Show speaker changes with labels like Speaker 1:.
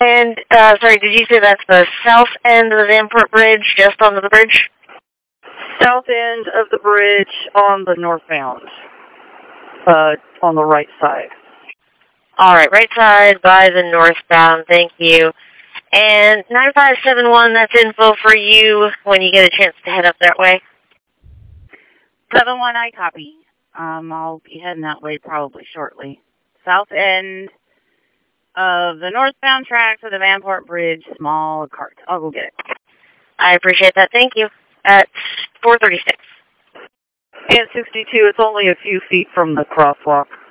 Speaker 1: And, sorry, did you say that's the south end of the Vanport Bridge, just on the bridge?
Speaker 2: South end of the bridge on the northbound, on the right side.
Speaker 1: All right, right side by the northbound, thank you. And 9571, that's info for you when you get a chance to head up that way.
Speaker 2: 7-1, I copy. I'll be heading that way probably shortly. South end of the northbound track to the Vanport Bridge, small cart. I'll go get it.
Speaker 1: I appreciate that. Thank you. At 436.
Speaker 2: And 62, it's only a few feet from the crosswalk.